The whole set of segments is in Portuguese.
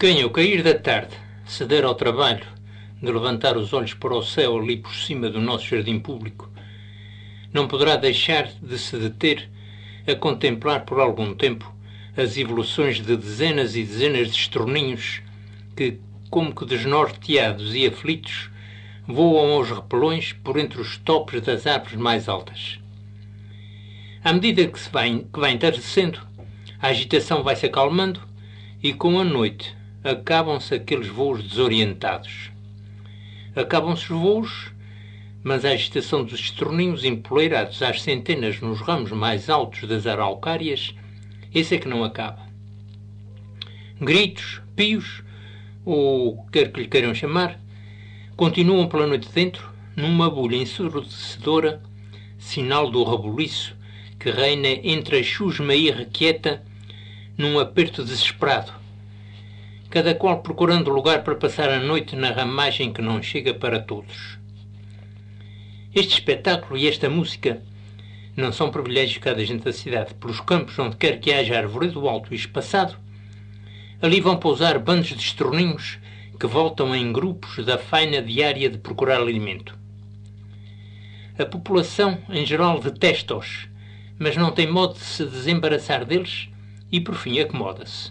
Quem, ao cair da tarde, se der ao trabalho de levantar os olhos para o céu ali por cima do nosso jardim público, não poderá deixar de se deter a contemplar por algum tempo as evoluções de dezenas e dezenas de estorninhos que, como que desnorteados e aflitos, voam aos repelões por entre os topos das árvores mais altas. À medida que vai entardecendo, a agitação vai se acalmando e com a noite acabam-se aqueles voos desorientados. Acabam-se os voos, mas a agitação dos estorninhos empoleirados às centenas nos ramos mais altos das araucárias, esse é que não acaba. Gritos, pios, ou quer que lhe queiram chamar, continuam pela noite dentro, numa bulha ensurdecedora, sinal do rebuliço que reina entre a chusma irrequieta num aperto desesperado, cada qual procurando lugar para passar a noite na ramagem que não chega para todos. Este espetáculo e esta música não são privilégios de cada gente da cidade. Pelos campos, onde quer que haja arvoredo alto e espaçado, ali vão pousar bandos de estorninhos que voltam em grupos da faina diária de procurar alimento. A população, em geral, detesta-os, mas não tem modo de se desembaraçar deles e, por fim, acomoda-se.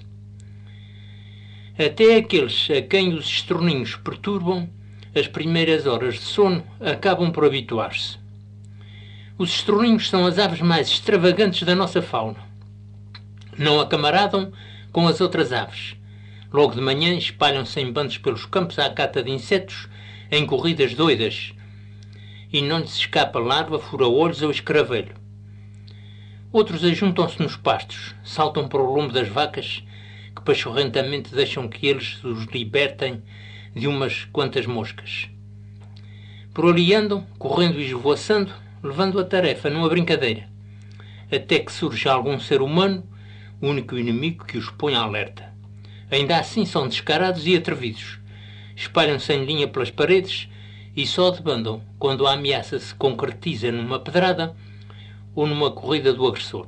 Até aqueles a quem os estorninhos perturbam, as primeiras horas de sono acabam por habituar-se. Os estorninhos são as aves mais extravagantes da nossa fauna. Não acamaradam com as outras aves. Logo de manhã espalham-se em bandos pelos campos à cata de insetos, em corridas doidas, e não lhes escapa larva, fura-olhos ou escravelho. Outros ajuntam-se nos pastos, saltam para o lombo das vacas, que pachorrentamente deixam que eles os libertem de umas quantas moscas. Por ali andam, correndo e esvoaçando, levando a tarefa numa brincadeira, até que surge algum ser humano, o único inimigo que os põe alerta. Ainda assim são descarados e atrevidos, espalham-se em linha pelas paredes e só debandam quando a ameaça se concretiza numa pedrada ou numa corrida do agressor.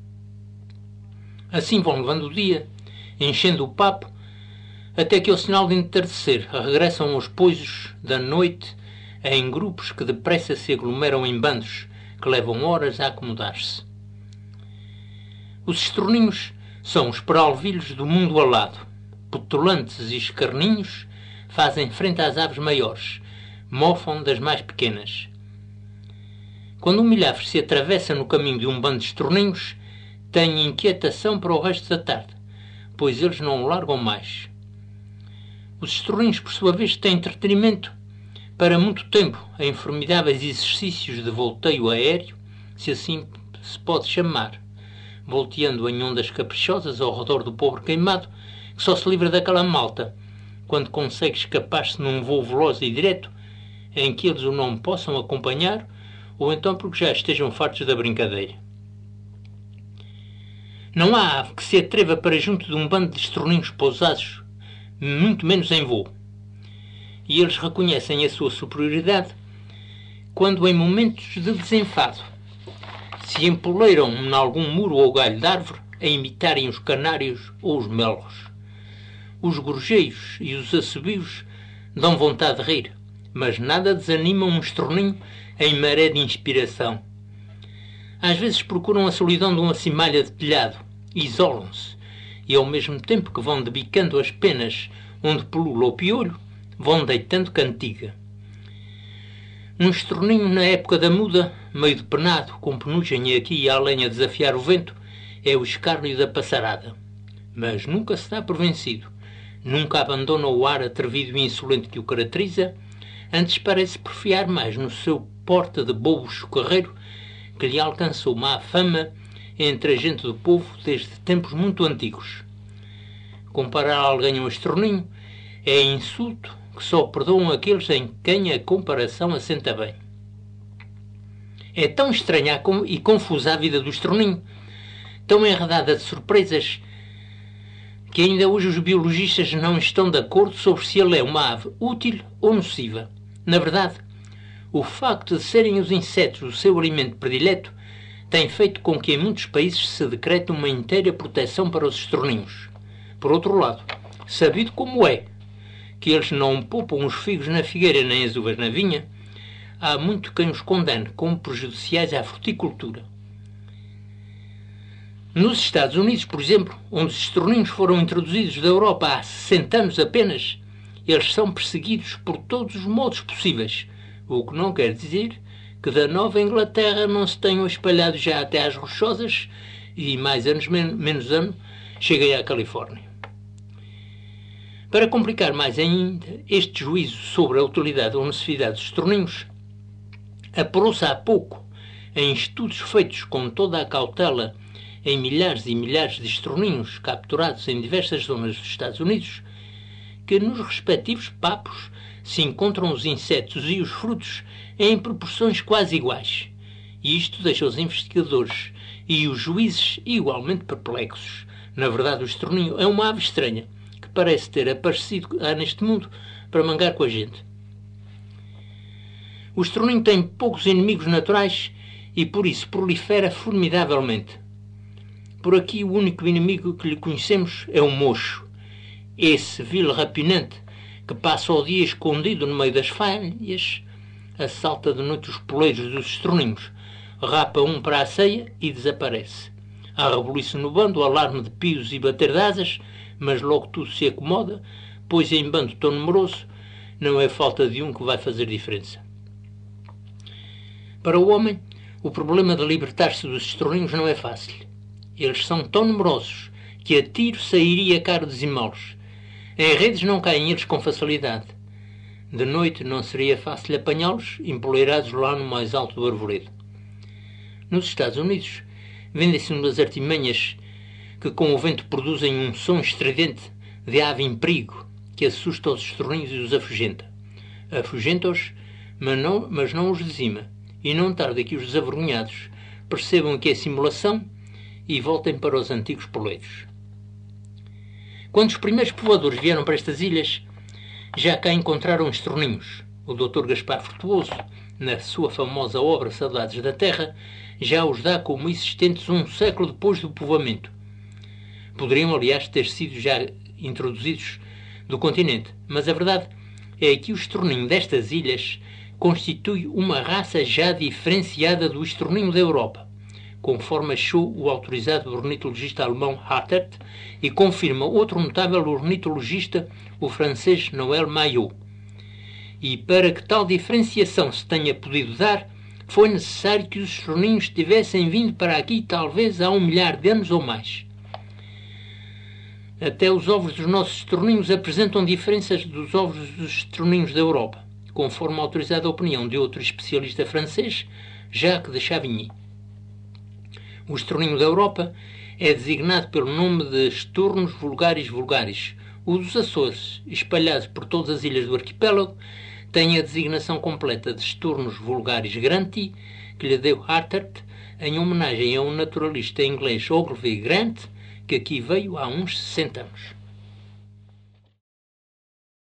Assim vão levando o dia, enchendo o papo, até que ao sinal de entardecer regressam aos poisos da noite em grupos que depressa se aglomeram em bandos que levam horas a acomodar-se. Os estorninhos são os peralvilhos do mundo alado. Petulantes e escarninhos fazem frente às aves maiores, mofam das mais pequenas. Quando um milhafre se atravessa no caminho de um bando de estorninhos, tem inquietação para o resto da tarde, pois eles não o largam mais. Os estorninhos, por sua vez, têm entretenimento para muito tempo em formidáveis exercícios de volteio aéreo, se assim se pode chamar, volteando em ondas caprichosas ao redor do pobre queimado, que só se livra daquela malta quando consegue escapar-se num voo veloz e direto, em que eles o não possam acompanhar, ou então porque já estejam fartos da brincadeira. Não há ave que se atreva para junto de um bando de estorninhos pousados, muito menos em voo. E eles reconhecem a sua superioridade quando, em momentos de desenfado, se empoleiram em algum muro ou galho de árvore a imitarem os canários ou os melros. Os gorjeios e os assobios dão vontade de rir, mas nada desanima um estorninho em maré de inspiração. Às vezes procuram a solidão de uma cimalha de telhado, isolam-se, e ao mesmo tempo que vão debicando as penas onde pulula o piolho, vão deitando cantiga. Um estorninho na época da muda, meio depenado, com penugem aqui e além a desafiar o vento, é o escárnio da passarada. Mas nunca se dá por vencido, nunca abandona o ar atrevido e insolente que o caracteriza, antes parece porfiar mais no seu porte de bobo chocarreiro, que lhe alcançou má fama entre a gente do povo desde tempos muito antigos. Comparar alguém a um estorninho é insulto que só perdoam aqueles em quem a comparação assenta bem. É tão estranha e confusa a vida do estorninho, tão enredada de surpresas, que ainda hoje os biologistas não estão de acordo sobre se ele é uma ave útil ou nociva. Na verdade, o facto de serem os insetos o seu alimento predileto tem feito com que em muitos países se decrete uma inteira proteção para os estorninhos. Por outro lado, Sabido como é que eles não poupam os figos na figueira nem as uvas na vinha, há muito quem os condene como prejudiciais à fruticultura. Nos Estados Unidos, por exemplo, onde os estorninhos foram introduzidos da Europa há 60 anos apenas, eles são perseguidos por todos os modos possíveis, o que não quer dizer que da Nova Inglaterra não se tenham espalhado já até às Rochosas e, mais anos menos ano, cheguem à Califórnia. Para complicar mais ainda este juízo sobre a utilidade ou necessidade dos estorninhos, apurou-se há pouco, em estudos feitos com toda a cautela em milhares e milhares de estorninhos capturados em diversas zonas dos Estados Unidos, que nos respectivos papos se encontram os insetos e os frutos em proporções quase iguais. E isto deixa os investigadores e os juízes igualmente perplexos. Na verdade, o estorninho é uma ave estranha, que parece ter aparecido neste mundo para mangar com a gente. O estorninho tem poucos inimigos naturais e por isso prolifera formidavelmente. Por aqui o único inimigo que lhe conhecemos é o mocho, esse vil rapinante que passa o dia escondido no meio das falhas, assalta de noite os poleiros dos estorninhos, rapa um para a ceia e desaparece. Há rebuliço no bando, alarme de pios e bater de asas, mas logo tudo se acomoda, pois em bando tão numeroso não é falta de um que vai fazer diferença. Para o homem, o problema de libertar-se dos estorninhos não é fácil. Eles são tão numerosos que a tiro sairia caro dizimá-los. Em redes não caem eles com facilidade. De noite não seria fácil apanhá-los empoleirados lá no mais alto do arvoredo. Nos Estados Unidos, vendem-se umas artimanhas que com o vento produzem um som estridente de ave em perigo que assusta os estorninhos e os afugenta. Afugenta-os, mas não os dizima, e não tarda que os desavergonhados percebam que é simulação e voltem para os antigos poleiros. Quando os primeiros povoadores vieram para estas ilhas, já cá encontraram estorninhos. O Dr. Gaspar Frutuoso, na sua famosa obra Saudades da Terra, já os dá como existentes um século depois do povoamento. Poderiam, aliás, ter sido já introduzidos do continente, mas a verdade é que o estorninho destas ilhas constitui uma raça já diferenciada do estorninho da Europa, conforme achou o autorizado ornitologista alemão Hartert e confirma outro notável ornitologista, o francês Noël Maillot. E para que tal diferenciação se tenha podido dar, foi necessário que os estorninhos tivessem vindo para aqui talvez há 1 milhar de anos ou mais. Até os ovos dos nossos estorninhos apresentam diferenças dos ovos dos estorninhos da Europa, conforme a autorizada opinião de outro especialista francês, Jacques de Chavigny. O estorninho da Europa é designado pelo nome de Sturnus vulgaris vulgaris. O dos Açores, espalhado por todas as ilhas do arquipélago, tem a designação completa de Sturnus vulgaris granti, que lhe deu Hartert em homenagem a um naturalista inglês Ogilvy Grant, que aqui veio há uns 60 anos.